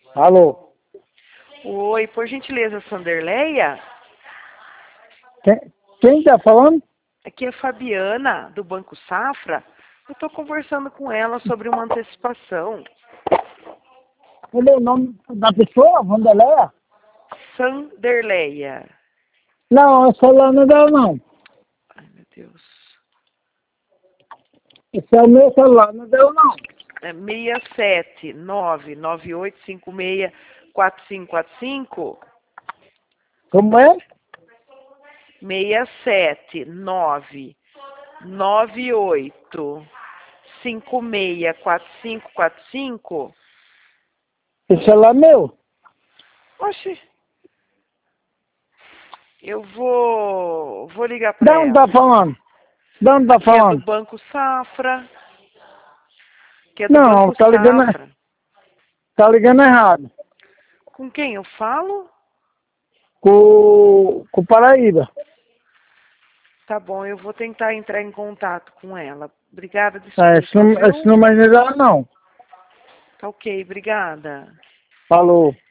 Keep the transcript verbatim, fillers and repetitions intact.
Alô? Oi, por gentileza, Sanderleia? Quem, quem tá falando? Aqui é a Fabiana, do Banco Safra. Eu estou conversando com ela sobre uma antecipação. Cadê o nome da pessoa? Vanderleia? Sanderleia. Não, esse celular não é dela, não. Ai, meu Deus. Esse é o meu celular, não é dela, não. É seis sete nove nove oito cinco seis quatro cinco quatro cinco? Como é? seis sete nove nove oito cinco seis quatro cinco quatro cinco? Esse celular é meu? Oxi, eu vou, vou ligar para Da onde tá ela. falando? Da onde tá Aqui é do falando? Banco Safra. Que é do Não, Banco tá ligando, Safra. tá ligando errado. Com quem eu falo? Com, com o Paraíba. Tá bom, eu vou tentar entrar em contato com ela. Obrigada, É, esse, desculpa, num- esse viu? número não é dela, não. Tá ok, obrigada. Falou.